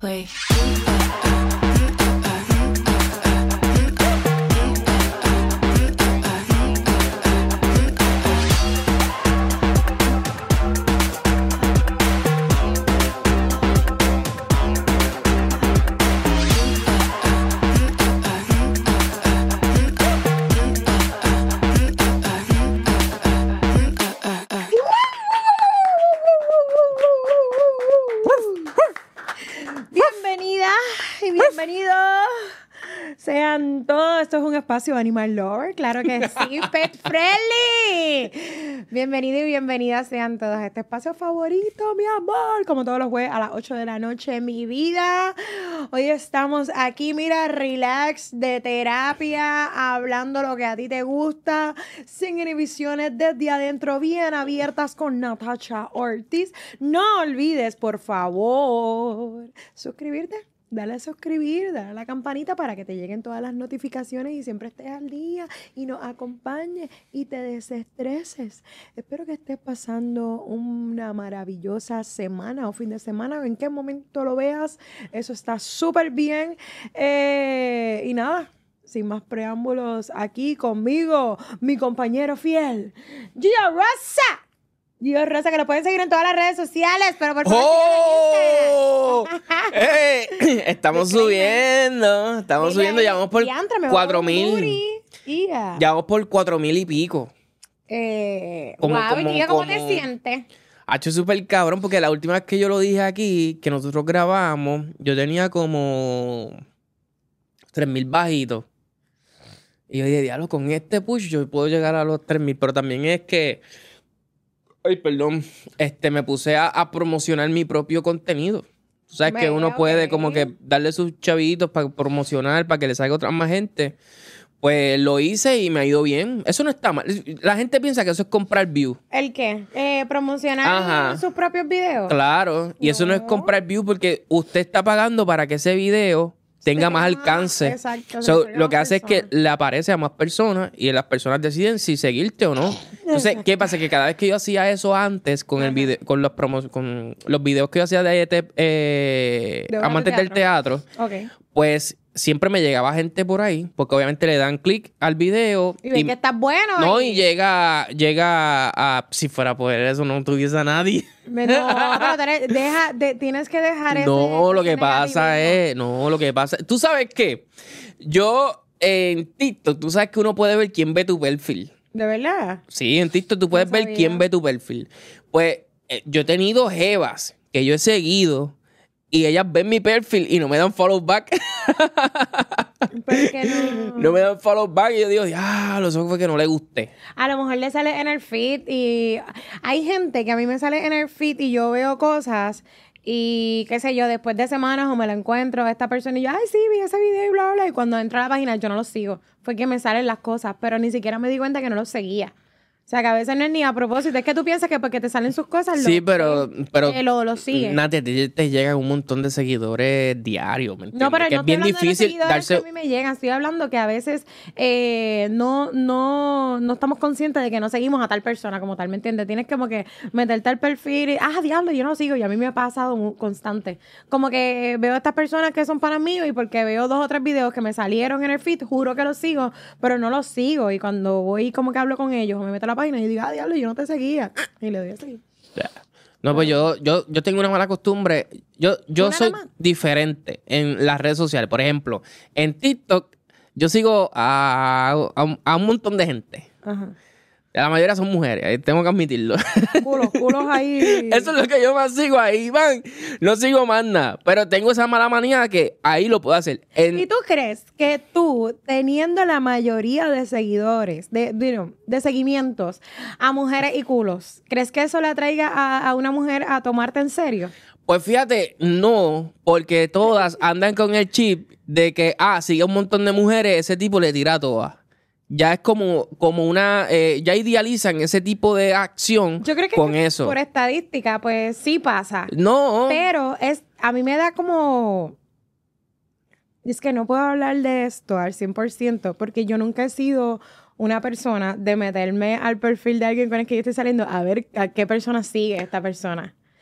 Play. Bienvenidos sean todos. Esto es un espacio Animal Lover, claro que sí, pet friendly. Bienvenidos y bienvenidas sean todos a este espacio favorito, mi amor, como todos los jueves a las 8 de la noche, mi vida. Hoy estamos aquí, mira, relax, de terapia, hablando lo que a ti te gusta, sin inhibiciones, desde adentro, bien abiertas con Natasha Ortiz. No olvides, por favor, suscribirte. Dale a suscribir, dale a la campanita para que te lleguen todas las notificaciones y siempre estés al día y nos acompañes y te desestreses. Espero que estés pasando una maravillosa semana o fin de semana. En qué momento lo veas, eso está súper bien. Y nada, sin más preámbulos, aquí conmigo, mi compañero fiel, Gio Rosa. Gio Rosa, que lo pueden seguir en todas las redes sociales, pero por favor, ¡Oh! Estamos subiendo, ya vamos por 4,000. Ya vamos por 4,000 y pico. ¿Cómo te sientes? Ha hecho súper cabrón, porque la última vez que yo lo dije aquí, que nosotros grabamos, yo tenía como 3,000 bajitos. Y yo dije, diablo, con este push yo puedo llegar a los 3,000, pero también es que... Ay, perdón. Me puse a promocionar mi propio contenido. Tú sabes que uno puede como que darle sus chavitos para promocionar, para que le salga otra más gente. Pues lo hice y me ha ido bien. Eso no está mal. La gente piensa que eso es comprar views. ¿El qué? ¿Promocionar sus propios videos? Claro. Y eso no es comprar views porque usted está pagando para que ese video tenga más alcance. Exacto. Lo que hace es que le aparece a más personas y las personas deciden si seguirte o no. Entonces, ¿qué pasa? Que cada vez que yo hacía eso antes con el video, con los videos que yo hacía de amantes del teatro, pues siempre me llegaba gente por ahí, porque obviamente le dan clic al video. Y ven que está bueno. No, y llega a... Si fuera por eso, no tuviese a nadie. No, pero tienes que dejar eso. No, lo que pasa es... ¿Tú sabes qué? Yo en TikTok, tú sabes que uno puede ver quién ve tu perfil. ¿De verdad? Sí, en TikTok tú puedes ver quién ve tu perfil. Pues yo he tenido jevas que yo he seguido y ellas ven mi perfil y no me dan follow back. ¿Por qué no? No me dan follow back y yo digo, eso fue que no le gusté. A lo mejor le sale en el feed y hay gente que a mí me sale en el feed y yo veo cosas y qué sé yo, después de semanas o me la encuentro a esta persona y yo, sí, vi ese video y bla, bla, y cuando entro a la página yo no lo sigo. Fue que me salen las cosas, pero ni siquiera me di cuenta que no lo seguía. O sea, que a veces no es ni a propósito. Es que tú piensas que porque te salen sus cosas... Sí, pero lo sigues. Nati, a ti te llegan un montón de seguidores diarios, ¿me entiendes? No, pero que no es bien difícil darse... Que a mí me llegan. Estoy hablando que a veces no estamos conscientes de que no seguimos a tal persona como tal, ¿me entiendes? Tienes como que meterte al perfil y... diablo, yo no lo sigo. Y a mí me ha pasado constante. Como que veo a estas personas que son para mí y porque veo 2 o 3 videos que me salieron en el feed, juro que los sigo, pero no los sigo. Y cuando voy como que hablo con ellos o me meto a la página y digo, diablo, yo no te seguía. Y le doy a seguir. No, pues yo tengo una mala costumbre. Yo soy diferente en las redes sociales. Por ejemplo, en TikTok yo sigo a un montón de gente. Ajá. La mayoría son mujeres, tengo que admitirlo. Culos ahí. Eso es lo que yo más sigo ahí, man. No sigo más nada. Pero tengo esa mala manía que ahí lo puedo hacer. ¿Y tú crees que tú, teniendo la mayoría de seguidores, de seguimientos a mujeres y culos, crees que eso le atraiga a una mujer a tomarte en serio? Pues fíjate, no, porque todas andan con el chip de que, sigue un montón de mujeres, ese tipo le tira a todas. Ya es como una... ya idealizan ese tipo de acción. Yo creo que con eso. Por estadística, pues sí pasa. No. Pero a mí me da como... Es que no puedo hablar de esto al 100% porque yo nunca he sido una persona de meterme al perfil de alguien con el que yo estoy saliendo a ver a qué persona sigue esta persona.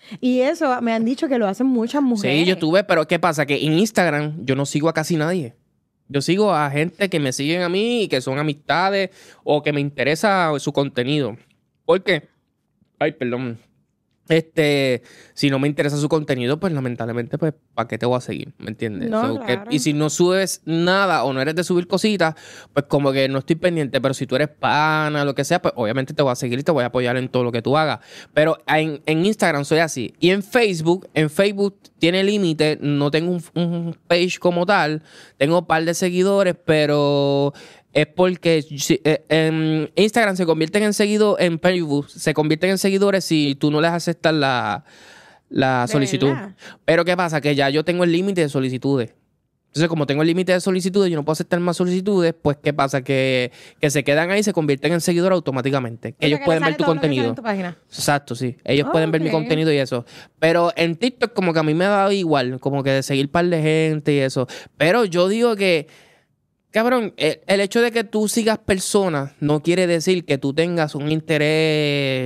Y eso me han dicho que lo hacen muchas mujeres. Sí, yo tuve, pero ¿qué pasa? Que en Instagram yo no sigo a casi nadie. Yo sigo a gente que me siguen a mí y que son amistades o que me interesa su contenido. ¿Por qué? Ay, perdón. Si no me interesa su contenido, pues lamentablemente, pues, ¿para qué te voy a seguir? ¿Me entiendes? No, claro. Y si no subes nada o no eres de subir cositas, pues como que no estoy pendiente. Pero si tú eres pana, lo que sea, pues obviamente te voy a seguir y te voy a apoyar en todo lo que tú hagas. Pero en Instagram soy así. Y en Facebook tiene límite. No tengo un page como tal. Tengo un par de seguidores, pero... Es porque en Instagram se convierten en seguidores, en Facebook se convierten en seguidores si tú no les aceptas la solicitud. ¿Verdad? Pero ¿qué pasa? Que ya yo tengo el límite de solicitudes. Entonces, como tengo el límite de solicitudes, yo no puedo aceptar más solicitudes, pues ¿qué pasa? Que se quedan ahí y se convierten en seguidores automáticamente. O Ellos sea, que pueden le ver sale tu todo lo que sale contenido. en tu página. Exacto, sí. Ellos pueden ver mi Ok. contenido y eso. Pero en TikTok como que a mí me ha dado igual, como que de seguir par de gente y eso. Pero yo digo que cabrón, el hecho de que tú sigas personas no quiere decir que tú tengas un interés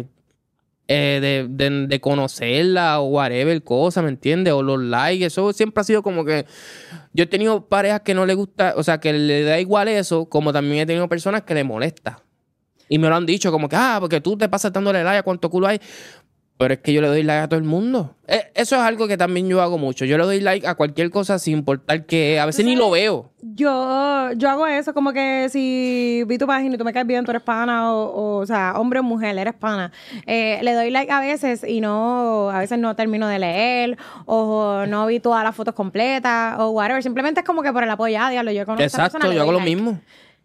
de conocerla o whatever cosa, ¿me entiendes? O los likes, eso siempre ha sido como que... Yo he tenido parejas que no le gusta, o sea, que le da igual eso, como también he tenido personas que le molesta. Y me lo han dicho como que, porque tú te pasas dándole like a cuánto culo hay. Pero es que yo le doy like a todo el mundo. Eso es algo que también yo hago mucho. Yo le doy like a cualquier cosa sin importar que a veces ni lo veo. Yo hago eso, como que si vi tu página y tú me caes bien, tú eres pana, o sea, hombre o mujer, eres pana. Le doy like a veces y a veces no termino de leer, o no vi todas las fotos completas, o whatever. Simplemente es como que por el apoyo, diablo, yo conozco a esa Exacto, persona, le yo doy hago lo like. mismo.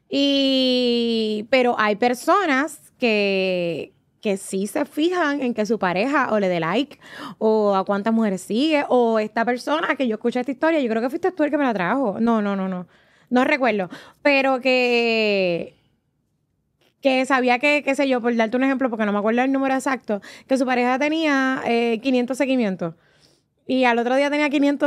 Pero hay personas que sí se fijan en que su pareja o le dé like, o a cuántas mujeres sigue, o esta persona que yo escuché esta historia, yo creo que fuiste tú el que me la trajo. No recuerdo. Pero que sabía que, qué sé yo, por darte un ejemplo, porque no me acuerdo el número exacto, que su pareja tenía 500 seguimientos. Y al otro día tenía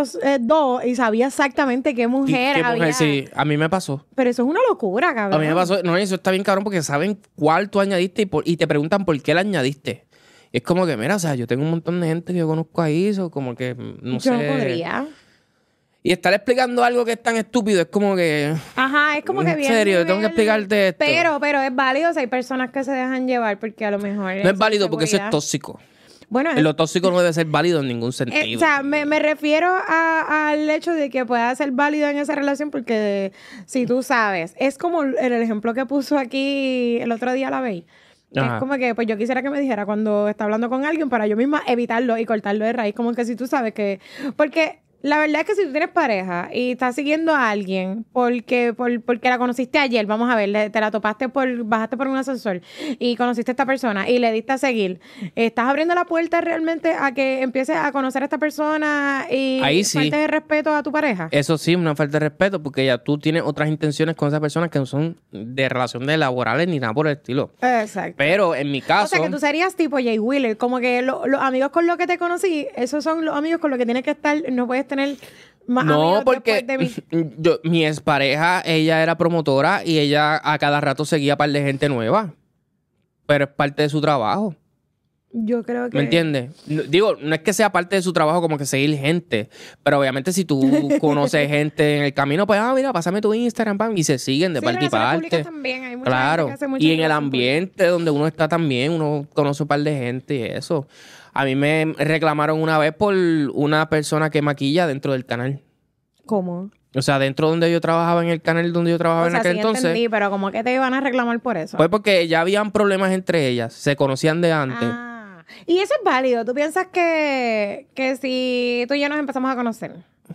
502 y sabía exactamente qué mujer ¿Qué había. mujer? Sí, a mí me pasó. Pero eso es una locura, A cabrón. mí me pasó. No, eso está bien cabrón porque saben cuál tú añadiste y te preguntan por qué la añadiste. Y es como que, mira, o sea, yo tengo un montón de gente que yo conozco ahí, eso como que, no sé. Yo no podría. Y estar explicando algo que es tan estúpido es como que... Ajá, es como que En bien. serio, tengo que explicarte esto. Pero es válido si hay personas que se dejan llevar porque a lo mejor... No es válido porque eso es seguridad. tóxico. Bueno, Y lo tóxico no debe ser válido en ningún o sentido. sea, me refiero al hecho de que pueda ser válido en esa relación porque si tú sabes, es como el ejemplo que puso aquí el otro día la veis. Es Ajá. como que, pues yo quisiera que me dijera cuando está hablando con alguien para yo misma evitarlo y cortarlo de raíz. Como que si tú sabes que... Porque la verdad es que si tú tienes pareja y estás siguiendo a alguien porque la conociste ayer, vamos a ver, te la topaste bajaste por un ascensor y conociste a esta persona y le diste a seguir, estás abriendo la puerta realmente a que empieces a conocer a esta persona y Ahí sí. faltes de respeto a tu pareja. Eso sí, una falta de respeto porque ya tú tienes otras intenciones con esa persona que no son de relación de laborales ni nada por el estilo. Exacto. Pero en mi caso... O sea, que tú serías tipo Jay Wheeler, como que los amigos con los que te conocí, esos son los amigos con los que tienes que estar, no puedes tener más No, amigos porque después de mí. mi expareja, ella era promotora y ella a cada rato seguía a par de gente nueva. Pero es parte de su trabajo. Yo creo que... ¿Me entiendes? Digo, no es que sea parte de su trabajo como que seguir gente, pero obviamente si tú conoces gente en el camino, pues, mira, pásame tu Instagram, pam, y se siguen de Sí, parte y relaciones públicas parte. también, hay mucha Claro. gente que hace mucha Y en el relación pública. ambiente donde uno está también, uno conoce un par de gente y eso. A mí me reclamaron una vez por una persona que maquilla dentro del canal. ¿Cómo? O sea, dentro donde yo trabajaba, en el canal donde yo trabajaba O en sea, aquel sí entonces. entendí, pero ¿cómo que te iban a reclamar por eso? Pues porque ya habían problemas entre ellas, se conocían de antes. Y eso es válido. ¿Tú piensas que si tú y yo nos empezamos a conocer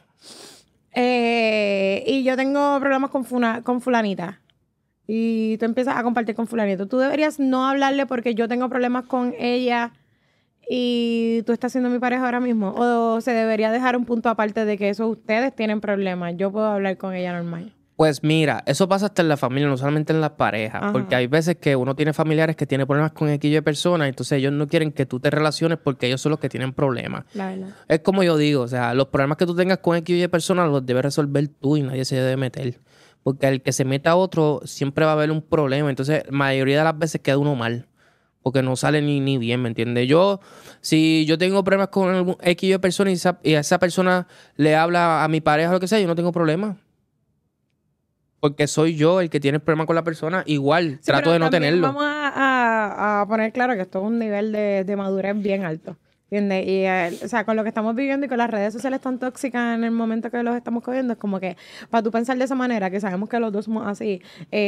y yo tengo problemas con fulanita y tú empiezas a compartir con fulanito, tú deberías no hablarle porque yo tengo problemas con ella y tú estás siendo mi pareja ahora mismo? ¿O se debería dejar un punto aparte de que eso ustedes tienen problemas? Yo puedo hablar con ella normal. Pues mira, eso pasa hasta en la familia, no solamente en las parejas. Ajá. Porque hay veces que uno tiene familiares que tienen problemas con X de personas, entonces ellos no quieren que tú te relaciones porque ellos son los que tienen problemas. La verdad. Es como yo digo, o sea, los problemas que tú tengas con X de personas los debes resolver tú y nadie se debe meter. Porque el que se meta a otro siempre va a haber un problema. Entonces, la mayoría de las veces queda uno mal. porque no sale ni bien, ¿me entiendes? Si yo tengo problemas con algún X de persona y a esa persona le habla a mi pareja o lo que sea, yo no tengo problema. Porque soy yo el que tiene el problema con la persona. Igual, Sí, trato pero de no también tenerlo. vamos a poner claro que esto es un nivel de madurez bien alto. ¿Entiendes? Y, o sea, con lo que estamos viviendo y con las redes sociales tan tóxicas en el momento que los estamos cogiendo, es como que para tú pensar de esa manera, que sabemos que los dos somos así,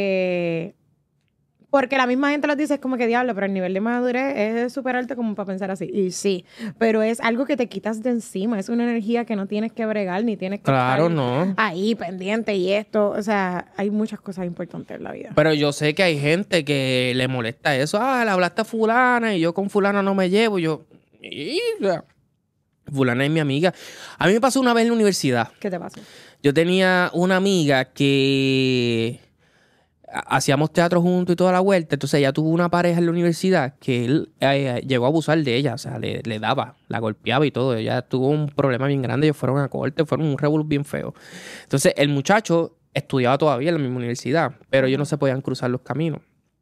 porque la misma gente lo dice, es como que diablo, pero el nivel de madurez es súper alto como para pensar así. Y sí, pero es algo que te quitas de encima, es una energía que no tienes que bregar, ni tienes que Claro, estar no. ahí pendiente y esto. O sea, hay muchas cosas importantes en la vida. Pero yo sé que hay gente que le molesta eso. Le hablaste a fulana y yo con fulana no me llevo. O sea, fulana es mi amiga. A mí me pasó una vez en la universidad. ¿Qué te pasa? Yo tenía una amiga que hacíamos teatro juntos y toda la vuelta. Entonces ella tuvo una pareja en la universidad que él llegó a abusar de ella. O sea, le daba, la golpeaba y todo. Ella tuvo un problema bien grande. Ellos fueron a corte, fueron un revolú bien feo. Entonces el muchacho estudiaba todavía en la misma universidad, pero ellos no se podían cruzar los caminos.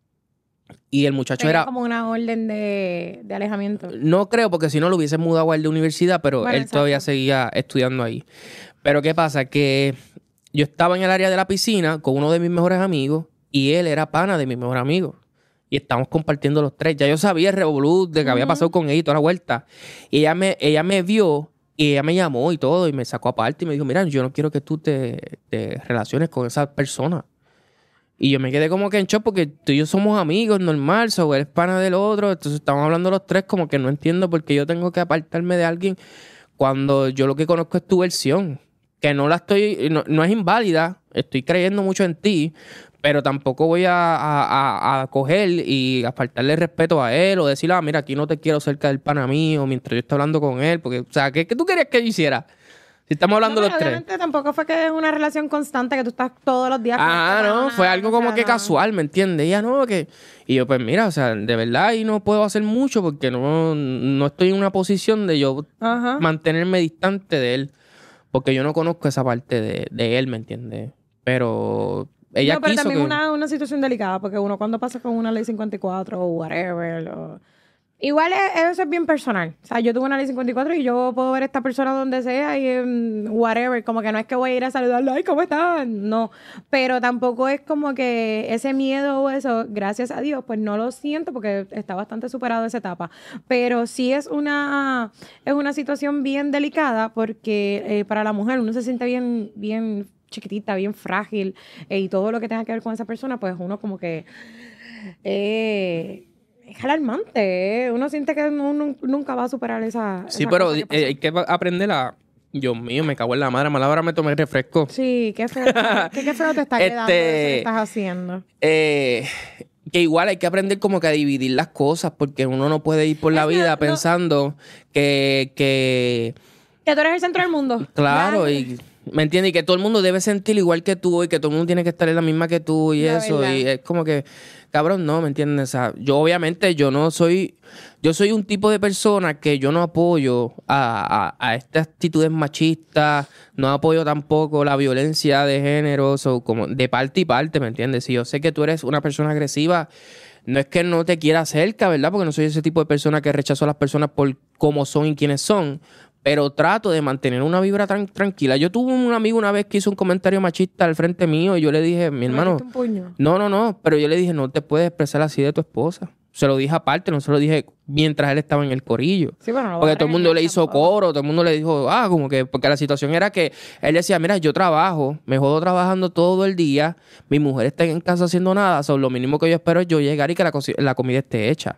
Y el muchacho Tenía era... como una orden de alejamiento. No creo, porque si no lo hubiesen mudado a él de universidad, pero Bueno, él todavía seguía estudiando ahí. Pero ¿qué pasa? Que yo estaba en el área de la piscina con uno de mis mejores amigos y él era pana de mi mejor amigo. Y estábamos compartiendo los tres. Ya yo sabía el revolú de que había pasado con ella y toda la vuelta. Y ella me vio y ella me llamó y todo y me sacó aparte y me dijo, mira, yo no quiero que tú te relaciones con esa persona. Y yo me quedé como que en shock porque tú y yo somos amigos, normal, él es pana del otro, entonces estamos hablando los tres como que no entiendo por qué yo tengo que apartarme de alguien cuando yo lo que conozco es tu versión, que no no es inválida, estoy creyendo mucho en ti, pero tampoco voy a coger y a faltarle respeto a él o decirle, mira, aquí no te quiero cerca del pana mío mientras yo esté hablando con él, porque, o sea, ¿qué tú querías que yo hiciera? Si estamos hablando los tres. Obviamente tampoco fue que es una relación constante que tú estás todos los días con esta No, persona, fue algo como que no. casual, ¿me entiendes? Ella no, que... Y yo, pues mira, o sea, de verdad ahí no puedo hacer mucho porque no estoy en una posición de yo mantenerme distante de él. Porque yo no conozco esa parte de él, ¿me entiendes? Pero ella No, pero quiso también que... una situación delicada, porque uno cuando pasa con una ley 54 o whatever, igual eso es bien personal. O sea, yo tuve una ley 54 y yo puedo ver a esta persona donde sea y whatever. Como que no es que voy a ir a saludarla, ay, ¿cómo estás? No. Pero tampoco es como que ese miedo o eso, gracias a Dios, pues no lo siento porque está bastante superado esa etapa. Pero sí es una situación bien delicada porque para la mujer uno se siente bien chiquitita, bien frágil y todo lo que tenga que ver con esa persona, pues uno como que... es alarmante, uno siente que uno nunca va a superar esa Sí, esa pero cosa que pasó. hay que aprender a... Dios mío, me cago en la madre. Mala hora me tomé refresco. Sí, qué feo, qué feo te está quedando eso que estás haciendo. Que igual hay que aprender como que a dividir las cosas porque uno no puede ir por la vida pensando que Que tú eres el centro del mundo. claro, Ya. y ¿me entiendes? Y que todo el mundo debe sentir igual que tú y que todo el mundo tiene que estar en la misma que tú y La eso. verdad. Y es como que, cabrón, no, ¿me entiendes? O sea, yo obviamente yo soy un tipo de persona que yo no apoyo a estas actitudes machistas, no apoyo tampoco la violencia de género, como de parte y parte, ¿me entiendes? Si yo sé que tú eres una persona agresiva, no es que no te quiera cerca, ¿verdad? Porque no soy ese tipo de persona que rechazo a las personas por cómo son y quiénes son. Pero trato de mantener una vibra tranquila. Yo tuve un amigo una vez que hizo un comentario machista al frente mío y yo le dije, mi ¿Le hermano, metiste un puño? no, pero yo le dije, no te puedes expresar así de tu esposa. Se lo dije aparte, no se lo dije mientras él estaba en el corillo. Sí, bueno, no lo Porque voy a todo el mundo le regañar hizo tampoco. coro, todo el mundo le dijo, como que, porque la situación era que él decía, mira, yo trabajo, me jodo trabajando todo el día, mi mujer está en casa haciendo nada, lo mínimo que yo espero es yo llegar y que la comida esté hecha.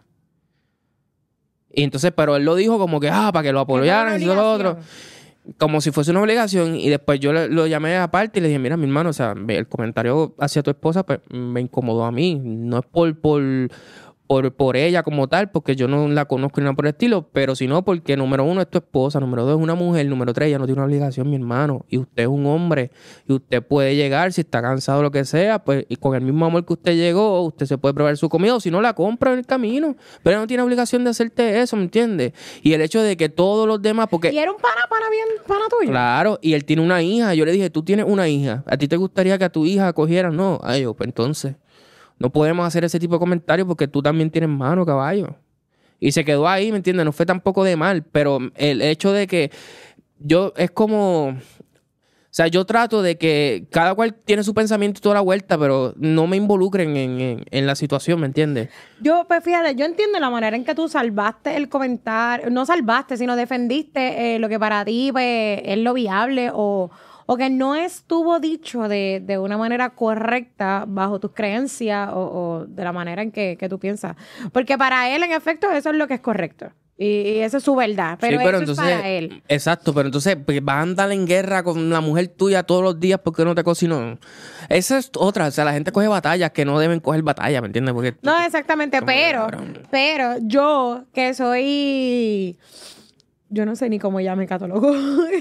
Y entonces, pero él lo dijo como que, para que lo apoyaran y todo lo otro. Como si fuese una obligación. Y después yo lo llamé aparte y le dije, mira, mi hermano, o sea, el comentario hacia tu esposa pues, me incomodó a mí. No es por ella como tal, porque yo no la conozco ni nada por el estilo, pero sino porque número uno es tu esposa, número dos es una mujer, número tres ella no tiene una obligación, mi hermano, y usted es un hombre, y usted puede llegar, si está cansado o lo que sea, pues y con el mismo amor que usted llegó, usted se puede probar su comida, o si no la compra en el camino, pero ella no tiene obligación de hacerte eso, ¿me entiendes? Y el hecho de que todos los demás, porque... ¿Y era un pana bien pana tuyo? Claro, y él tiene una hija, yo le dije, tú tienes una hija, ¿a ti te gustaría que a tu hija acogiera? No, pues entonces... no podemos hacer ese tipo de comentarios porque tú también tienes mano, caballo. Y se quedó ahí, ¿me entiendes? No fue tampoco de mal, pero el hecho de que es como... O sea, yo trato de que cada cual tiene su pensamiento y toda la vuelta, pero no me involucren en la situación, ¿me entiendes? Yo, pues fíjate, yo entiendo la manera en que tú salvaste el comentario, no salvaste, sino defendiste lo que para ti pues, es lo viable o que no estuvo dicho de una manera correcta bajo tus creencias o de la manera en que tú piensas. Porque para él, en efecto, eso es lo que es correcto. Y esa es su verdad, pero, sí, pero eso entonces, es para él. Exacto, pero entonces pues, vas a andar en guerra con la mujer tuya todos los días porque no te cocinó. Esa es otra, o sea, la gente coge batallas que no deben coger batallas, ¿me entiendes? Porque no, exactamente, pero yo que soy... Yo no sé ni cómo llame católogo,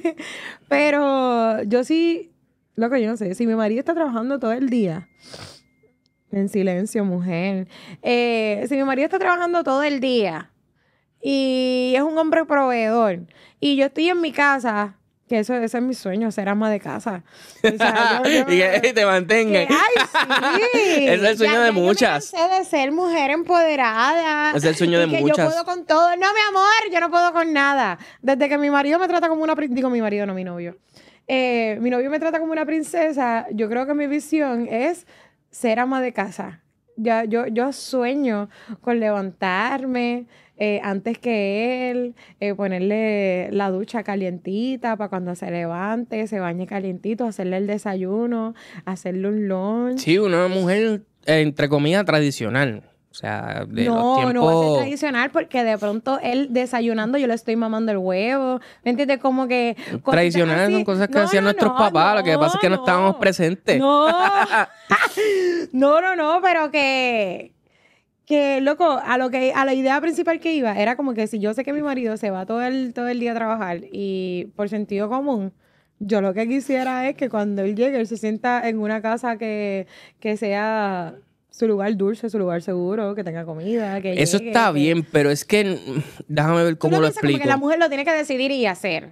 pero yo sí, loco, yo no sé, si mi marido está trabajando todo el día, en silencio, mujer, si mi marido está trabajando todo el día y es un hombre proveedor y yo estoy en mi casa, que ese es mi sueño, ser ama de casa. O sea, y que te mantengan. ¡Ay, sí! Es el sueño de muchas. Yo me cansé de ser mujer empoderada. Es el sueño de muchas. Yo puedo con todo. No, mi amor, yo no puedo con nada. Desde que mi marido me trata como una princesa, digo mi marido, no mi novio. Mi novio me trata como una princesa. Yo creo que mi visión es ser ama de casa. Yo sueño con levantarme antes que él, ponerle la ducha calientita para cuando se levante, se bañe calientito, hacerle el desayuno, hacerle un lunch. Sí, una mujer, entre comillas, tradicional. O sea, de los tiempos... No va a ser tradicional porque de pronto él desayunando yo le estoy mamando el huevo. ¿Me entiendes? Como que... Tradicionales son cosas que hacían nuestros papás. Lo que pasa es que no estábamos presentes. No, pero que loco, a la idea principal que iba era como que si yo sé que mi marido se va todo el día a trabajar y por sentido común, yo lo que quisiera es que cuando él llegue, él se sienta en una casa que sea su lugar dulce, su lugar seguro, que tenga comida, que eso llegue, está bien, pero es que déjame ver cómo lo explico. Como que la mujer lo tiene que decidir y hacer.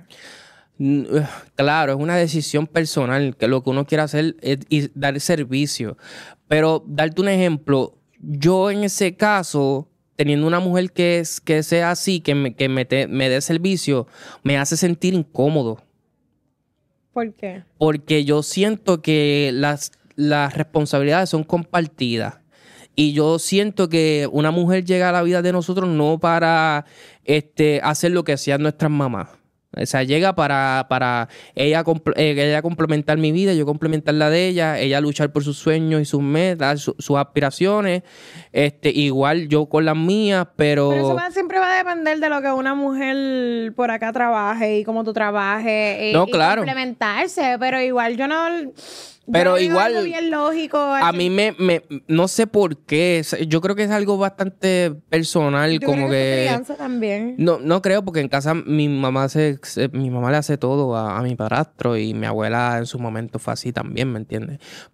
Claro, es una decisión personal, que lo que uno quiere hacer es dar servicio. Pero darte un ejemplo, yo en ese caso, teniendo una mujer que sea así, que me dé servicio, me hace sentir incómodo. ¿Por qué? Porque yo siento que las responsabilidades son compartidas. Y yo siento que una mujer llega a la vida de nosotros no para hacer lo que hacían nuestras mamás. O sea, llega para ella complementar mi vida, yo complementar la de ella luchar por sus sueños y sus metas, sus aspiraciones, igual yo con las mías, pero eso siempre va a depender de lo que una mujer por acá trabaje y cómo tú trabajes no, y claro, complementarse, pero igual yo no... Pero igual, algo bien lógico. A mí no sé por qué. Yo creo que es algo bastante personal, yo como creo que. Crianza también. No creo, porque en casa mi mamá le hace todo a mi padrastro y mi abuela en su momento fue así también, ¿me entiendes?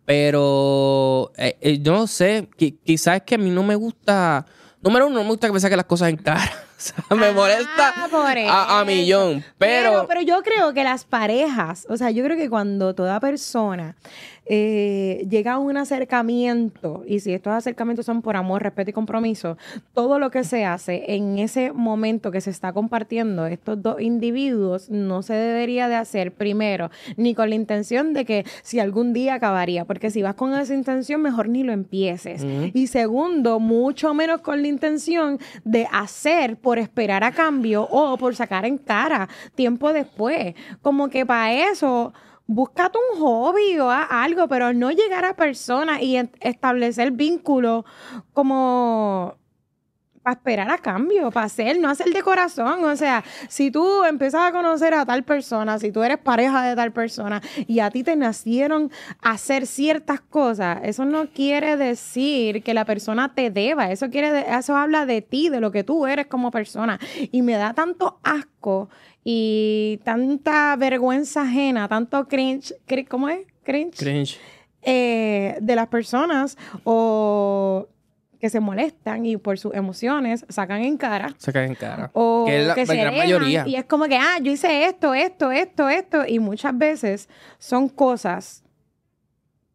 Pero yo no sé, quizás es que a mí no me gusta. Número uno, no me gusta que me saquen las cosas en cara. O sea, me molesta a millón. Pero yo creo que las parejas, o sea, yo creo que cuando toda persona llega a un acercamiento, y si estos acercamientos son por amor, respeto y compromiso, todo lo que se hace en ese momento que se está compartiendo estos dos individuos no se debería de hacer primero, ni con la intención de que si algún día acabaría, porque si vas con esa intención, mejor ni lo empieces. Uh-huh. Y segundo, mucho menos con la intención de hacer por esperar a cambio o por sacar en cara tiempo después. Como que para eso... Búscate un hobby o algo, pero no llegar a personas y establecer vínculos como para esperar a cambio, para hacer, no hacer de corazón. O sea, si tú empiezas a conocer a tal persona, si tú eres pareja de tal persona y a ti te nacieron hacer ciertas cosas, eso no quiere decir que la persona te deba. Eso habla de ti, de lo que tú eres como persona. Y me da tanto asco y tanta vergüenza ajena, tanto cringe, ¿cómo es? Cringe. De las personas o que se molestan y por sus emociones sacan en cara. O que es la gran mayoría. Y es como que, yo hice esto. Y muchas veces son cosas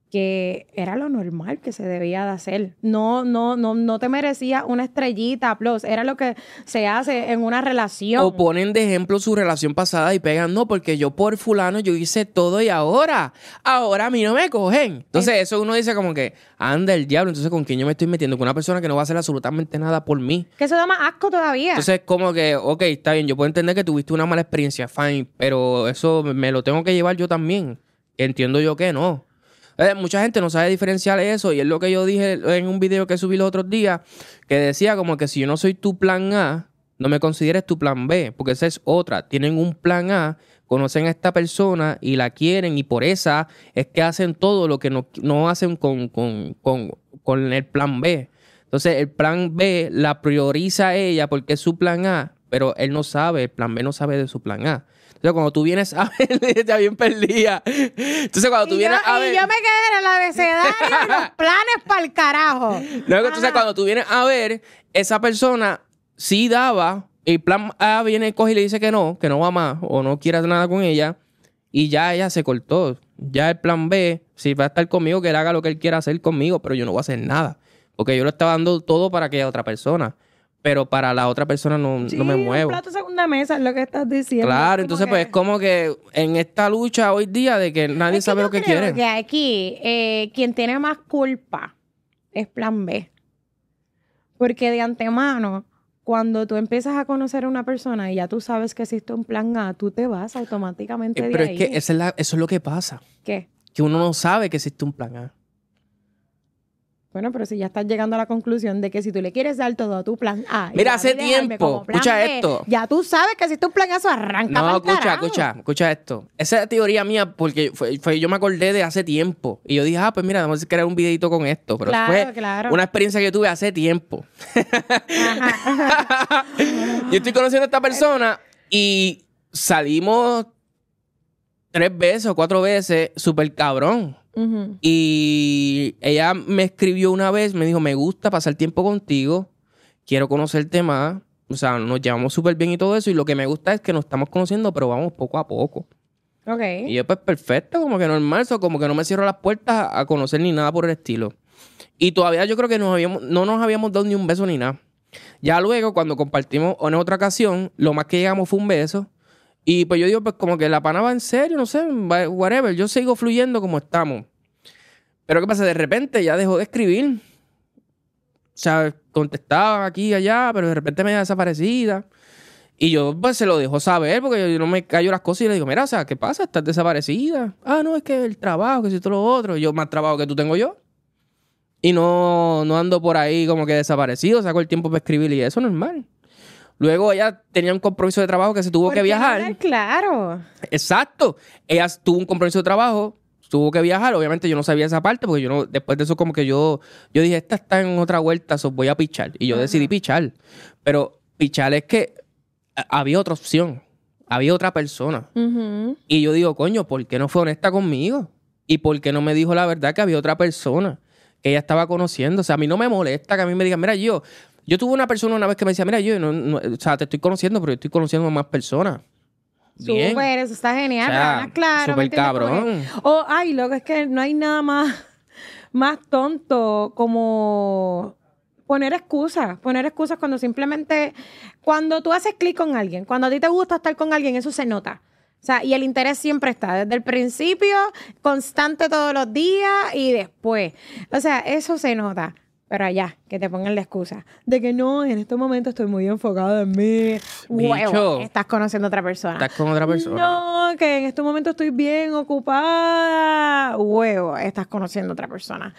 que era lo normal que se debía de hacer. No te merecías una estrellita, plus. Era lo que se hace en una relación. O ponen de ejemplo su relación pasada y pegan, no, porque yo por fulano yo hice todo y ahora a mí no me cogen. Entonces eso uno dice como que, anda el diablo, entonces ¿con quién yo me estoy metiendo? Con una persona que no va a hacer absolutamente nada por mí. Que eso da más asco todavía. Entonces como que, ok, está bien, yo puedo entender que tuviste una mala experiencia, fine, pero eso me lo tengo que llevar yo también. Entiendo yo que no. Mucha gente no sabe diferenciar eso y es lo que yo dije en un video que subí los otros días, que decía como que si yo no soy tu plan A, no me consideres tu plan B, porque esa es otra. Tienen un plan A, conocen a esta persona y la quieren y por esa es que hacen todo lo que no hacen con el plan B. Entonces el plan B la prioriza a ella porque es su plan A, pero él no sabe, el plan B no sabe de su plan A. Entonces, cuando tú vienes a ver, está bien perdida. Entonces, cuando tú vienes a ver... Y yo me quedé en el abecedario y los planes para el carajo. Luego, entonces, cuando tú vienes a ver, esa persona sí daba, el plan A viene, coge y le dice que no va más, o no quiere hacer nada con ella, y ya ella se cortó. Ya el plan B, si va a estar conmigo, que él haga lo que él quiera hacer conmigo, pero yo no voy a hacer nada. Porque yo le estaba dando todo para aquella otra persona. Pero para la otra persona no me muevo. Un plato de segunda mesa es lo que estás diciendo. Claro, entonces pues es como que en esta lucha hoy día de que nadie sabe lo que quiere. Yo creo que aquí quien tiene más culpa es plan B. Porque de antemano, cuando tú empiezas a conocer a una persona y ya tú sabes que existe un plan A, tú te vas automáticamente de ahí. Pero es que eso es lo que pasa. ¿Qué? Que uno no sabe que existe un plan A. Bueno, pero si ya estás llegando a la conclusión de que si tú le quieres dar todo a tu plan A... Mira, hace tiempo, escucha esto. Ya tú sabes que si tu plan A, eso arranca. No, escucha esto. Esa es teoría mía porque yo me acordé de hace tiempo. Y yo dije, pues mira, vamos a crear un videito con esto. Pero fue una experiencia que yo tuve hace tiempo. Yo estoy conociendo a esta persona y salimos 3 veces o 4 veces súper cabrón. Uh-huh. Y ella me escribió una vez, me dijo, me gusta pasar tiempo contigo, quiero conocerte más, o sea, nos llevamos súper bien y todo eso, y lo que me gusta es que nos estamos conociendo, pero vamos poco a poco. Okay. Y yo, pues perfecto, como que normal, como que no me cierro las puertas a conocer ni nada por el estilo. Y todavía yo creo que no nos habíamos dado ni un beso ni nada. Ya luego, cuando compartimos en otra ocasión, lo más que llegamos fue un beso. Y pues yo digo, pues como que la pana va en serio, no sé, whatever. Yo sigo fluyendo como estamos. Pero ¿qué pasa? De repente ya dejó de escribir. O sea, contestaba aquí y allá, pero de repente me desaparecida. Y yo pues se lo dejo saber porque yo no me callo las cosas y le digo, mira, o sea, ¿qué pasa? ¿Estás desaparecida? Ah, no, es que el trabajo, que si todo lo otro. Y yo, más trabajo que tú tengo yo. Y no ando por ahí como que desaparecido, saco el tiempo para escribir y eso es normal. Luego ella tenía un compromiso de trabajo que se tuvo que viajar. Claro. Exacto. Ella tuvo un compromiso de trabajo, tuvo que viajar. Obviamente yo no sabía esa parte porque yo no, después de eso como que yo dije, esta está en otra vuelta, voy a pichar. Y yo decidí pichar. Pero pichar es que había otra opción. Había otra persona. Uh-huh. Y yo digo, coño, ¿por qué no fue honesta conmigo? ¿Y por qué no me dijo la verdad que había otra persona que ella estaba conociendo? O sea, a mí no me molesta que a mí me digan, mira, yo tuve una persona una vez que me decía, mira, o sea, te estoy conociendo, pero yo estoy conociendo a más personas. Bien. Súper, eso está genial. O sea, claro. Súper cabrón. Loco, es que no hay nada más tonto como poner excusas cuando simplemente, cuando tú haces clic con alguien, cuando a ti te gusta estar con alguien, eso se nota. O sea, y el interés siempre está desde el principio, constante todos los días y después. O sea, eso se nota. Pero allá, que te pongan la excusa de que no, en este momento estoy muy enfocado en mí. Huevo, estás conociendo a otra persona. Estás con otra persona. No, que en este momento estoy bien ocupada. Huevo, estás conociendo a otra persona.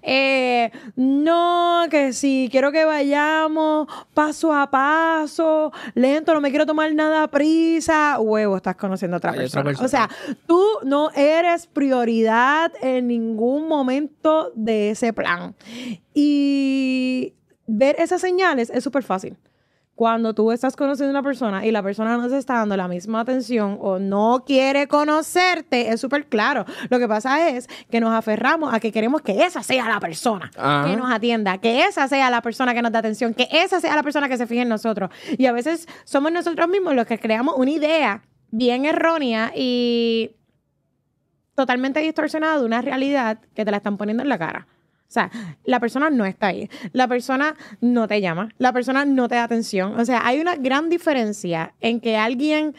No, que si quiero que vayamos paso a paso, lento, no me quiero tomar nada a prisa. Huevo, estás conociendo a otra persona. O sea, tú no eres prioridad en ningún momento de ese plan. Y ver esas señales es súper fácil. Cuando tú estás conociendo a una persona y la persona no te está dando la misma atención o no quiere conocerte, es súper claro. Lo que pasa es que nos aferramos a que queremos que esa sea la persona que nos atienda, que esa sea la persona que nos da atención, que esa sea la persona que se fije en nosotros. Y a veces somos nosotros mismos los que creamos una idea bien errónea y totalmente distorsionada de una realidad que te la están poniendo en la cara. O sea, la persona no está ahí. La persona no te llama. La persona no te da atención. O sea, hay una gran diferencia en que alguien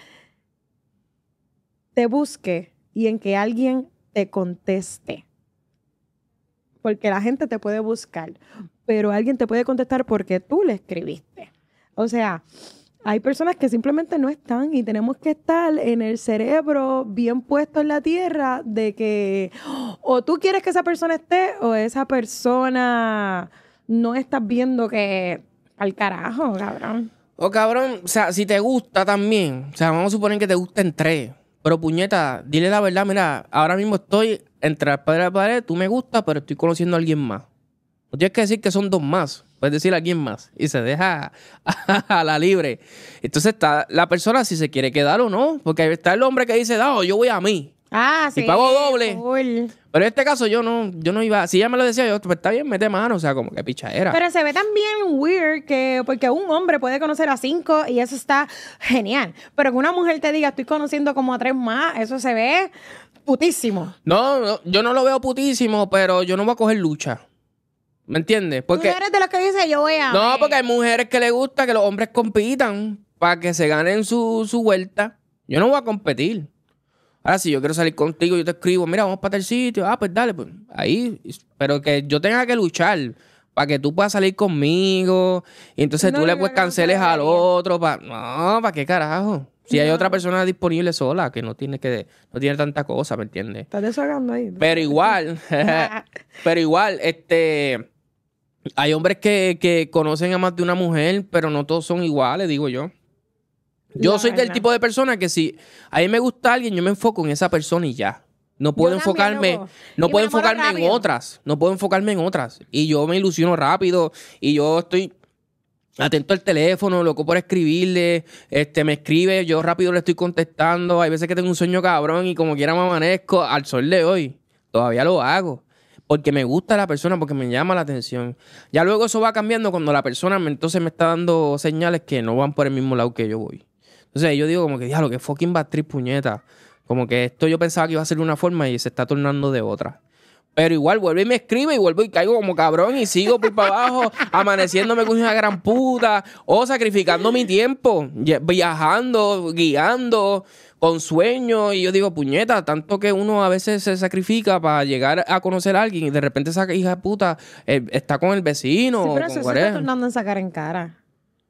te busque y en que alguien te conteste. Porque la gente te puede buscar, pero alguien te puede contestar porque tú le escribiste. O sea, hay personas que simplemente no están y tenemos que estar en el cerebro bien puesto en la tierra de que o tú quieres que esa persona esté o esa persona no estás viendo que al carajo, cabrón. O cabrón, o sea, si te gusta también, o sea, vamos a suponer que te gusten 3, pero puñeta, dile la verdad, mira, ahora mismo estoy entre la pared y la pared, tú me gustas, pero estoy conociendo a alguien más. No tienes que decir que son 2 más. Puedes decir a alguien más. Y se deja a la libre. Entonces está la persona si se quiere quedar o no. Porque ahí está el hombre que dice, no, yo voy a mí. Ah, sí. Y pago doble. Cool. Pero en este caso yo no iba. Si ella me lo decía, yo, pues está bien, mete mano. O sea, como que pichadera. Pero se ve también weird que, porque un hombre puede conocer a 5 y eso está genial. Pero que una mujer te diga, estoy conociendo como a 3 más, eso se ve putísimo. No, yo no lo veo putísimo, pero yo no voy a coger lucha. ¿Me entiendes? Porque Tú eres de los que dice yo voy a... no, porque hay mujeres que les gusta que los hombres compitan para que se ganen su vuelta. Yo no voy a competir. Ahora, si yo quiero salir contigo, yo te escribo, mira, vamos para tal sitio. Ah, pues dale, pues ahí. Pero que yo tenga que luchar para que tú puedas salir conmigo. Y entonces No, tú le yo pues creo que no canceles se al debería. otro. No, ¿para qué carajo? Si hay otra persona disponible sola que no tiene tanta cosa, ¿me entiendes? Estás desahogando ahí. Pero igual, hay hombres que conocen a más de una mujer, pero no todos son iguales, digo yo. Yo La soy del verdad. tipo de persona que si a mí me gusta alguien, yo me enfoco en esa persona y ya. No puedo Yo también, enfocarme, loco. no Y puedo me enamoro enfocarme en rápido. otras. No puedo enfocarme en otras. Y yo me ilusiono rápido y yo estoy atento al teléfono, loco por escribirle, me escribe, yo rápido le estoy contestando. Hay veces que tengo un sueño cabrón y como quiera me amanezco al sol de hoy. Todavía lo hago. Porque me gusta la persona, porque me llama la atención. Ya luego eso va cambiando cuando la persona entonces me está dando señales que no van por el mismo lado que yo voy. Entonces yo digo como que, diablo, que fucking bad trip, puñeta. Como que esto yo pensaba que iba a ser de una forma y se está tornando de otra. Pero igual vuelve y me escribe y vuelvo y caigo como cabrón y sigo por para abajo, amaneciéndome con una gran puta o sacrificando mi tiempo, viajando, guiando, con sueños. Y yo digo, puñeta, tanto que uno a veces se sacrifica para llegar a conocer a alguien y de repente esa hija de puta está con el vecino Sí, o pero con eso se está whatever. tornando en sacar en cara.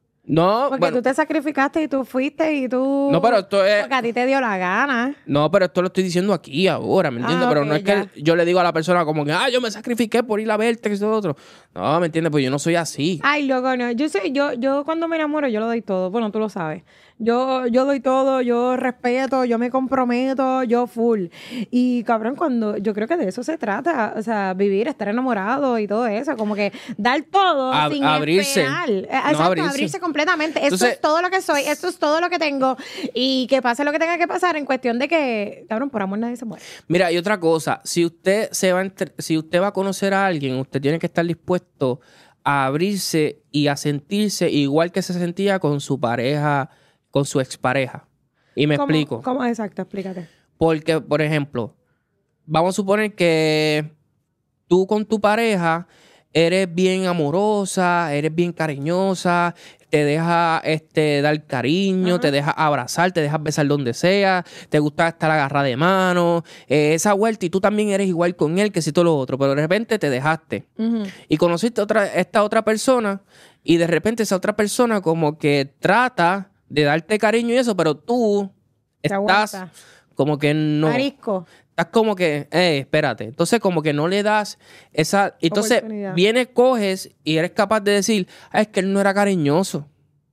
No, Porque bueno, tú te sacrificaste y tú fuiste y tú... no, pero esto es... Porque a ti te dio la gana. No, pero esto lo estoy diciendo aquí, ahora, ¿me entiendes? Ah, Pero ok, no es ya. que yo le digo a la persona como que, yo me sacrifiqué por ir a verte, que eso otro. No, ¿me entiendes? Pues yo no soy así. Ay, loco, no. Yo cuando me enamoro, yo lo doy todo. Bueno, tú lo sabes. Yo doy todo, yo respeto, yo me comprometo, yo full. Y cabrón, yo creo que de eso se trata. O sea, vivir, estar enamorado y todo eso. Como que dar todo sin Abrirse. esperar. No, Exacto, abrirse. abrirse completamente. Esto Entonces- es todo lo que soy, esto es todo lo que tengo. Y que pase lo que tenga que pasar en cuestión de que, cabrón, por amor nadie se muere. Mira, y otra cosa, si usted va a conocer a alguien, usted tiene que estar dispuesto a abrirse y a sentirse igual que se sentía con su pareja, con su expareja. Y me explico. ¿Cómo? Exacto, explícate. Porque, por ejemplo, vamos a suponer que tú con tu pareja eres bien amorosa, eres bien cariñosa, te deja dar cariño, Ajá. te deja abrazar, te dejas besar donde sea, te gusta estar agarrada de mano, esa vuelta, y tú también eres igual con él que si todo lo otro, pero de repente te dejaste Ujú. y conociste esta otra persona y de repente esa otra persona como que trata de darte cariño y eso, pero tú Te estás aguanta. como que no... Marisco. Estás como que, espérate. Entonces, como que no le das esa... Entonces, Oportunidad. vienes, coges y eres capaz de decir, es que él no era cariñoso.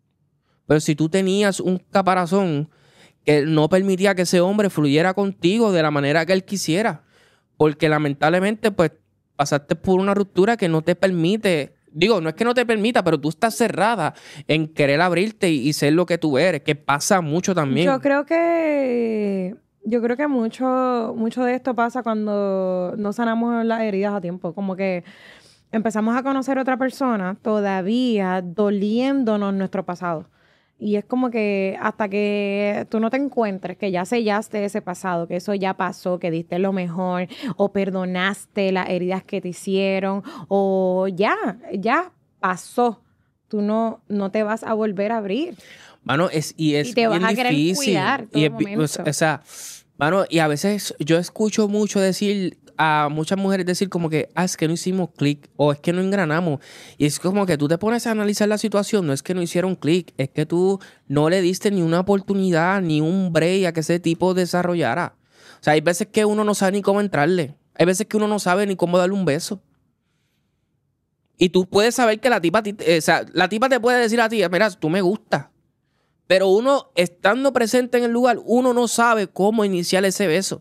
Pero si tú tenías un caparazón que no permitía que ese hombre fluyera contigo de la manera que él quisiera. Porque lamentablemente, pues, pasaste por una ruptura que no te permite... Digo, no es que no te permita, pero tú estás cerrada en querer abrirte y ser lo que tú eres, que pasa mucho también. Yo creo que mucho de esto pasa cuando no sanamos las heridas a tiempo. Como que empezamos a conocer a otra persona todavía doliéndonos nuestro pasado. Y es como que hasta que tú no te encuentres, que ya sellaste ese pasado, que eso ya pasó, que diste lo mejor, o perdonaste las heridas que te hicieron, o ya pasó. Tú no te vas a volver a abrir. Mano, es y te vas bien a querer difícil. cuidar todo Y el momento. o sea, mano, y a veces yo escucho mucho decir a muchas mujeres decir como que, es que no hicimos clic o es que no engranamos. Y es como que tú te pones a analizar la situación, no es que no hicieron clic, es que tú no le diste ni una oportunidad, ni un break a que ese tipo desarrollara. O sea, hay veces que uno no sabe ni cómo entrarle. Hay veces que uno no sabe ni cómo darle un beso. Y tú puedes saber que la tipa te puede decir a ti, mira, tú me gustas. Pero uno, estando presente en el lugar, uno no sabe cómo iniciar ese beso.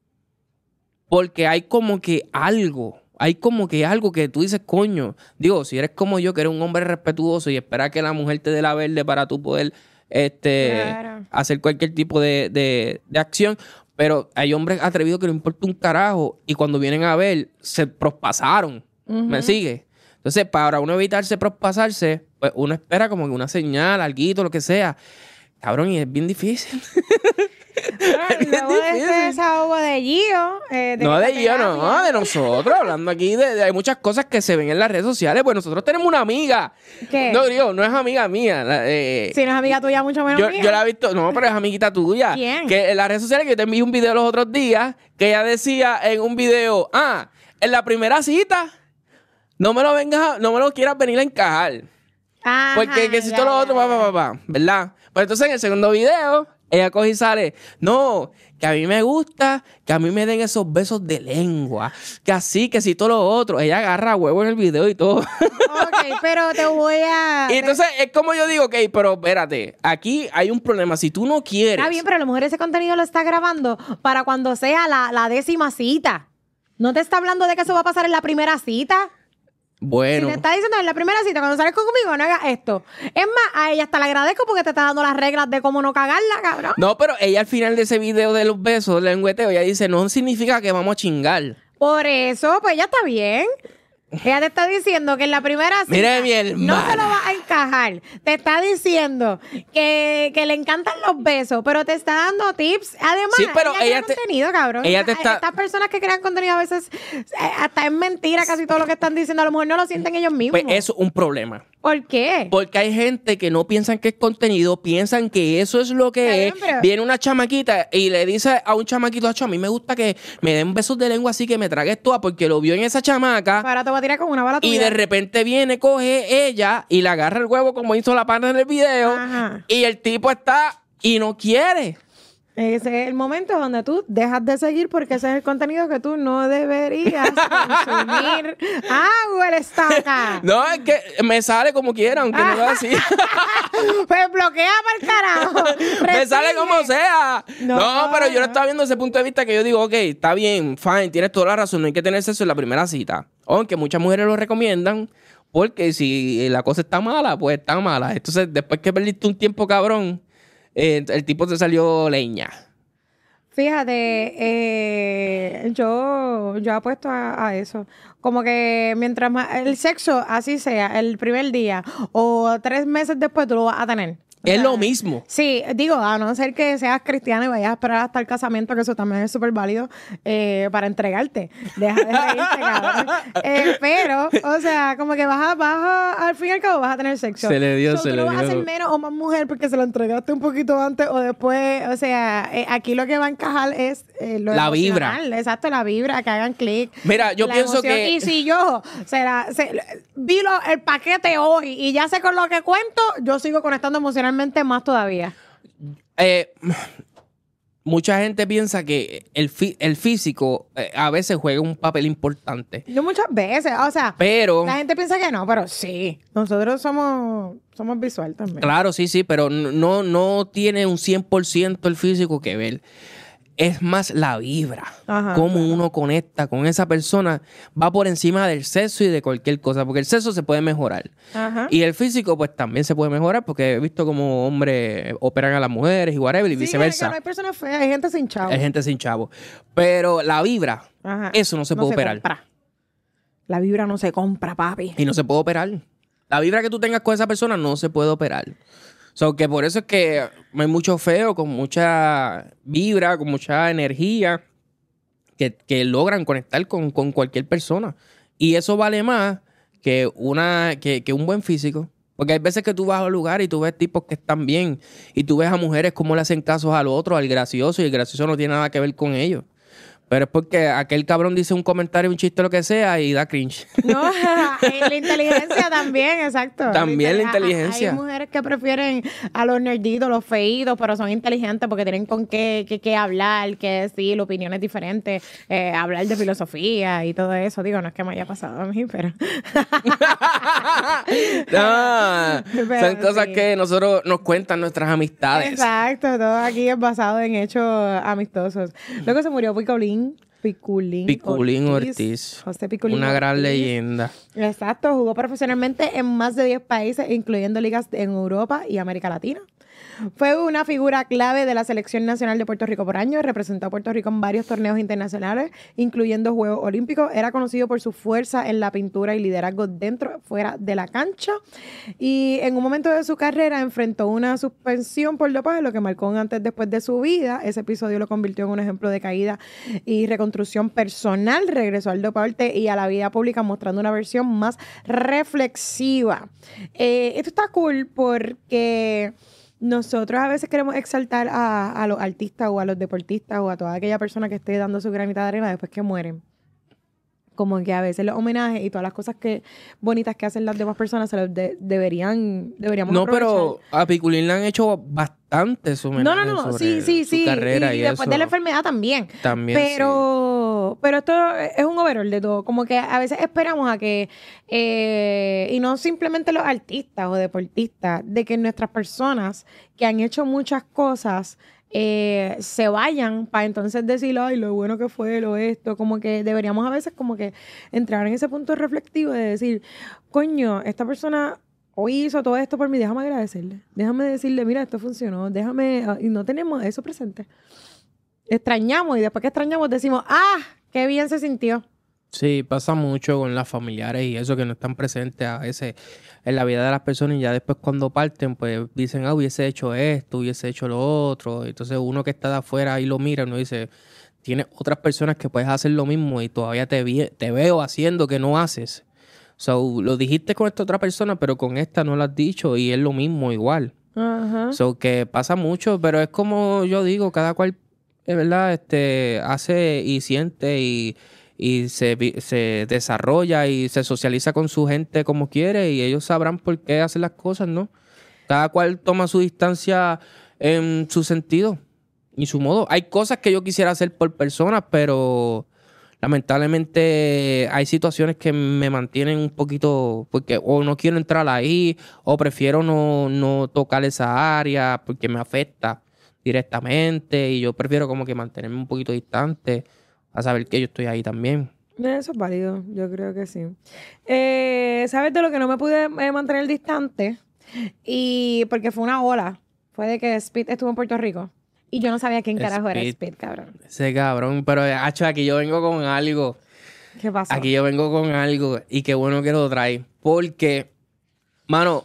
Porque hay como que algo que tú dices, coño. Digo, si eres como yo, que eres un hombre respetuoso y esperas que la mujer te dé la verde para tú poder Claro. hacer cualquier tipo de acción. Pero hay hombres atrevidos que no importa un carajo y cuando vienen a ver, se prospasaron. ¿Me sigue? Entonces, para uno evitarse prospasarse, pues uno espera como que una señal, alguito, lo que sea. Cabrón, y es bien difícil. Luego de este desahogo de Gio. No de Gio, no, de nosotros. Hablando aquí hay muchas cosas que se ven en las redes sociales. Pues nosotros tenemos una amiga. ¿Qué? No, Gio, no es amiga mía. Si no es amiga tuya, mucho menos mía. Yo la he visto, no, pero es amiguita tuya. ¿Quién? Que en las redes sociales, que yo te envié un video los otros días, que ella decía en un video, en la primera cita, no me lo quieras venir a encajar. Ajá, Porque que si todo lo otro, ¿verdad? Pues entonces en el segundo video, ella coge y sale, no, que a mí me gusta, que a mí me den esos besos de lengua, que así, que si todo lo otro. Ella agarra huevo en el video y todo. Ok, pero te voy a... Y entonces es como yo digo, ok, pero espérate, aquí hay un problema. Si tú no quieres... Está bien, pero a lo mejor ese contenido lo está grabando para cuando sea la 10ª cita. ¿No te está hablando de que eso va a pasar en la primera cita? Bueno. Si te está diciendo en la primera cita, cuando sales conmigo, no hagas esto. Es más, a ella hasta le agradezco porque te está dando las reglas de cómo no cagarla, cabrón. No, pero ella al final de ese video de los besos, del lengüeteo, ella dice, no significa que vamos a chingar. Por eso, pues ya está bien. Ella te está diciendo que en la primera cita Mire, mi hermana, no te lo vas a encajar. Te está diciendo que le encantan los besos, pero te está dando tips. Además, sí, pero ella crea contenido, cabrón. Ella te está... Estas personas que crean contenido a veces, hasta es mentira casi todo lo que están diciendo. A lo mejor no lo sienten ellos mismos. Pues eso es un problema. ¿Por qué? Porque hay gente que no piensan que es contenido, piensan que eso es lo que es. Pero... Viene una chamaquita y le dice a un chamaquito, a mí me gusta que me den besos de lengua así que me tragues toda porque lo vio en esa chamaca. Ahora te voy a tirar con una bala tuya. Y de repente viene, coge ella y le agarra el huevo como hizo la pana en el video. Ajá. Y el tipo está y no quiere. Ese es el momento donde tú dejas de seguir porque ese es el contenido que tú no deberías consumir. Huele estaca. No, es que me sale como quiera, aunque no sea así. Pues bloquea para el carajo. Me sale Restringe. como sea. No, pero yo lo no. estaba viendo desde ese punto de vista que yo digo, ok, está bien, fine, tienes toda la razón, no hay que tener sexo en la primera cita. Aunque muchas mujeres lo recomiendan, porque si la cosa está mala, pues está mala. Entonces, después que perdiste un tiempo cabrón, el tipo te salió leña. Fíjate, yo apuesto a eso. Como que mientras más el sexo, así sea, el primer día o 3 meses después, tú lo vas a tener. Es lo mismo. Sí, digo, a no ser que seas cristiano y vayas a esperar hasta el casamiento, que eso también es súper válido para entregarte. Deja de reírte, cabrón. Pero, o sea, como que vas a, al fin y al cabo vas a tener sexo. Se le dio. Tú no vas a ser menos o más mujer porque se lo entregaste un poquito antes o después. O sea, aquí lo que va a encajar es lo la vibra. emocional. Exacto, la vibra, que hagan clic. Mira, yo pienso emoción. que... Y si yo vi el paquete hoy y ya sé con lo que cuento, yo sigo conectando emocionalmente más todavía. Mucha gente piensa que el físico a veces juega un papel importante. Yo muchas veces, o sea, pero la gente piensa que no, pero sí. Nosotros somos visual también. claro, sí, pero no tiene un 100% el físico que ver. Es más la vibra. Ajá, cómo claro. uno conecta con esa persona va por encima del sexo y de cualquier cosa. Porque el sexo se puede mejorar. Ajá. Y el físico, pues también se puede mejorar. Porque he visto como hombres operan a las mujeres y whatever y Sí, viceversa. que no hay personas feas, hay gente sin chavo. Hay gente sin chavo. Pero la vibra, Ajá. eso no se puede operar. compra. La vibra no se compra, papi. Y no se puede operar. La vibra que tú tengas con esa persona no se puede operar. O So, que por eso es que hay mucho feo con mucha vibra, con mucha energía, que logran conectar con cualquier persona. Y eso vale más que un buen físico. Porque hay veces que tú vas a un lugar y tú ves tipos que están bien y tú ves a mujeres cómo le hacen caso al otro, al gracioso, y el gracioso no tiene nada que ver con ellos. Pero es porque aquel cabrón dice un comentario, un chiste, lo que sea, y da cringe. No, la inteligencia también, exacto. También la inteligencia. Hay mujeres que prefieren a los nerditos, los feitos, pero son inteligentes porque tienen con qué hablar, qué decir, opiniones diferentes, hablar de filosofía y todo eso. Digo, no es que me haya pasado a mí, pero... No, Pero son cosas sí. que nosotros nos cuentan nuestras amistades. Exacto, todo aquí es basado en hechos amistosos. Luego se murió Piculín Ortiz. José Piculín Una gran Ortiz. leyenda. Exacto, jugó profesionalmente en más de 10 países, incluyendo ligas en Europa y América Latina. Fue una figura clave de la Selección Nacional de Puerto Rico por años, representó a Puerto Rico en varios torneos internacionales, incluyendo Juegos Olímpicos. Era conocido por su fuerza en la pintura y liderazgo dentro y fuera de la cancha. Y en un momento de su carrera enfrentó una suspensión por dopaje, lo que marcó un antes después de su vida. Ese episodio lo convirtió en un ejemplo de caída y reconstrucción personal. Regresó al deporte y a la vida pública mostrando una versión más reflexiva. Esto está cool porque... nosotros a veces queremos exaltar a los artistas o a los deportistas o a toda aquella persona que esté dando su granita de arena después que mueren. Como que a veces los homenajes y todas las cosas bonitas que hacen las demás personas se los deberíamos No, aprovechar. pero a Piculín le han hecho bastantes homenajes No. sobre Sí. su carrera y después eso. de la enfermedad también. También, Pero esto es un overall de todo. Como que a veces esperamos a que, y no simplemente los artistas o deportistas, de que nuestras personas que han hecho muchas cosas se vayan para entonces decir, ay, lo bueno que fue, lo esto. Como que deberíamos a veces como que entrar en ese punto reflectivo de decir, coño, esta persona... hoy hizo todo esto por mí, déjame agradecerle. Déjame decirle, mira, esto funcionó. Y no tenemos eso presente. Extrañamos y después que extrañamos decimos, qué bien se sintió. Sí, pasa mucho con las familiares y eso que no están presentes a veces en la vida de las personas y ya después cuando parten pues dicen, hubiese hecho esto, hubiese hecho lo otro. Entonces uno que está de afuera y lo mira, uno dice, tienes otras personas que puedes hacer lo mismo y todavía te veo haciendo que no haces. So, lo dijiste con esta otra persona, pero con esta no lo has dicho y es lo mismo igual. Ajá. So, que pasa mucho, pero es como yo digo, cada cual, es verdad, hace y siente y se desarrolla y se socializa con su gente como quiere y ellos sabrán por qué hacen las cosas, ¿no? Cada cual toma su distancia en su sentido y su modo. Hay cosas que yo quisiera hacer por personas, pero... lamentablemente hay situaciones que me mantienen un poquito, porque o no quiero entrar ahí, o prefiero no tocar esa área porque me afecta directamente y yo prefiero como que mantenerme un poquito distante a saber que yo estoy ahí también. Eso es válido, yo creo que sí. ¿Sabes de lo que no me pude mantener distante? Y porque fue una ola. Fue de que Speed estuvo en Puerto Rico. Y yo no sabía quién carajo era Speed, cabrón. Ese cabrón, pero hacho, aquí yo vengo con algo. ¿Qué pasó? Aquí yo vengo con algo y qué bueno que lo trae. Porque, mano,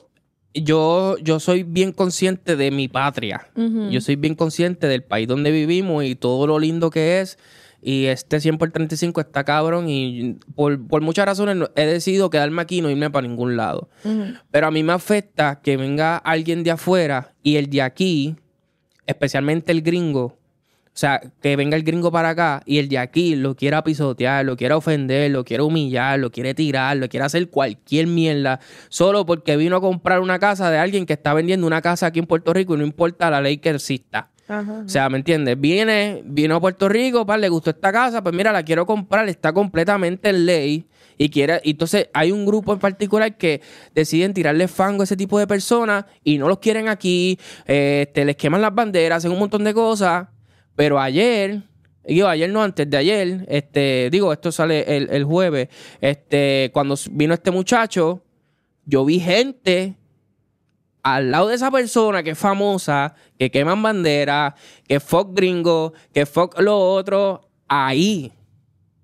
yo soy bien consciente de mi patria. Ujú. Yo soy bien consciente del país donde vivimos y todo lo lindo que es. Y 100 por 35 está cabrón y por muchas razones he decidido quedarme aquí y no irme para ningún lado. Ujú. Pero a mí me afecta que venga alguien de afuera y el de aquí, especialmente el gringo, o sea, que venga el gringo para acá y el de aquí lo quiera pisotear, lo quiera ofender, lo quiera humillar, lo quiere tirar, lo quiera hacer cualquier mierda, solo porque vino a comprar una casa de alguien que está vendiendo una casa aquí en Puerto Rico y no importa la ley que exista. Ajá. O sea, ¿me entiendes? Vino a Puerto Rico, le gustó esta casa, pues mira, la quiero comprar, está completamente en ley y quiere... Entonces hay un grupo en particular que deciden tirarle fango a ese tipo de personas y no los quieren aquí, les queman las banderas, hacen un montón de cosas, pero ayer no, antes de ayer, esto sale el jueves, cuando vino este muchacho, yo vi gente al lado de esa persona que es famosa, que queman banderas, que fuck gringo, que fuck lo otro, ahí.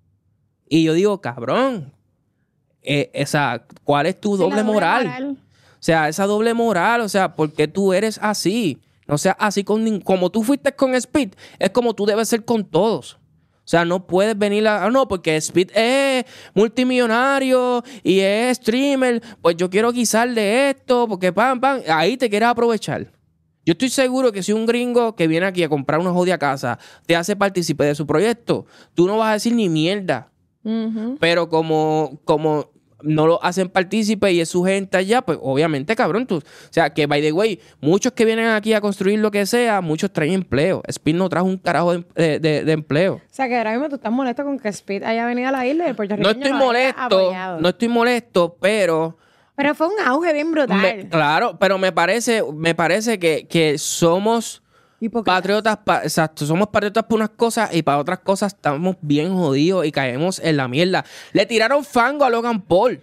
Y yo digo, cabrón, ¿cuál es tu doble moral? O sea, esa doble moral, o sea, ¿por qué tú eres así? No seas así como tú fuiste con Speed, es como tú debes ser con todos. O sea, no puedes venir no, porque Speed es multimillonario y es streamer, pues yo quiero guisarle esto, porque pam, ahí te quieres aprovechar. Yo estoy seguro que si un gringo que viene aquí a comprar una jodida casa te hace partícipe de su proyecto, tú no vas a decir ni mierda. Pero como no lo hacen partícipe y es su gente allá, pues obviamente, cabrón, tú. O sea, que by the way, muchos que vienen aquí a construir lo que sea, muchos traen empleo. Speed no trajo un carajo de empleo. O sea, que ahora mismo tú estás molesto con que Speed haya venido a la isla y el puertorriqueño No estoy molesto, pero... Pero fue un auge bien brutal. Claro, pero me parece que somos... patriotas, exacto, somos patriotas por unas cosas y para otras cosas estamos bien jodidos y caemos en la mierda. Le tiraron fango a Logan Paul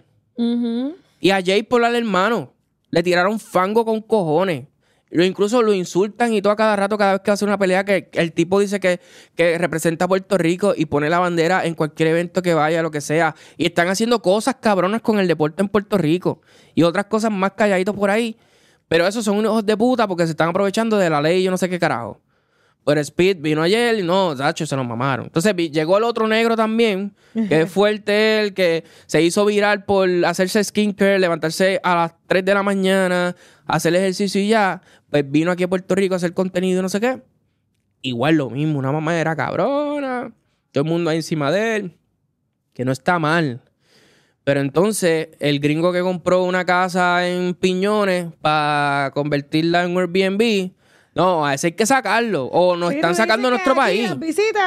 y a Jake Paul al hermano. Le tiraron fango con cojones. Incluso lo insultan y todo a cada rato, cada vez que hace una pelea, que el tipo dice que representa a Puerto Rico y pone la bandera en cualquier evento que vaya, lo que sea. Y están haciendo cosas cabronas con el deporte en Puerto Rico y otras cosas más calladitos por ahí. Pero esos son unos hijos de puta porque se están aprovechando de la ley y yo no sé qué carajo. Pero Speed vino ayer y no, Sacho, se nos mamaron. Entonces llegó el otro negro también, que es fuerte, el que se hizo viral por hacerse skincare, levantarse a las 3 de la mañana, hacer ejercicio y ya. Pues vino aquí a Puerto Rico a hacer contenido y no sé qué. Igual lo mismo, una mamadera cabrona. Todo el mundo ahí encima de él. Que no está mal. Pero entonces, el gringo que compró una casa en Piñones para convertirla en Airbnb, no, a ese hay que sacarlo. O nos están sacando de nuestro país. Las visitas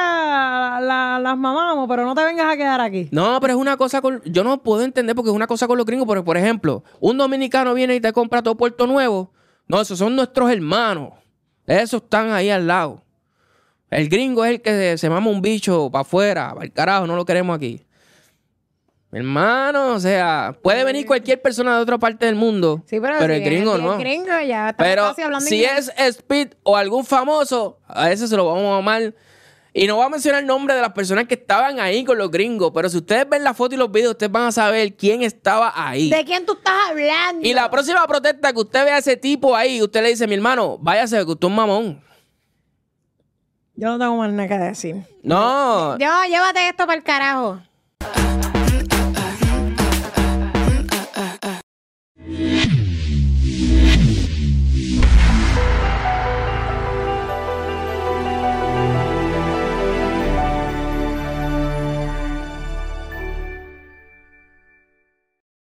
las mamamos, pero no te vengas a quedar aquí. No, pero es una cosa yo no puedo entender porque es una cosa con los gringos. Porque, por ejemplo, un dominicano viene y te compra todo Puerto Nuevo. No, esos son nuestros hermanos. Esos están ahí al lado. El gringo es el que se mama un bicho para afuera. Para el carajo, no lo queremos aquí. Hermano, o sea, puede venir cualquier persona de otra parte del mundo, sí, pero el gringo no. El gringo ya está pero casi hablando si inglés. es Speed o algún famoso, a ese se lo vamos a mamar. Y no voy a mencionar el nombre de las personas que estaban ahí con los gringos, pero si ustedes ven la foto y los videos, ustedes van a saber quién estaba ahí. ¿De quién tú estás hablando? Y la próxima protesta que usted vea a ese tipo ahí, usted le dice, mi hermano, váyase que usted es un mamón. Yo no tengo más nada que decir. No. Yo, llévate esto para el carajo.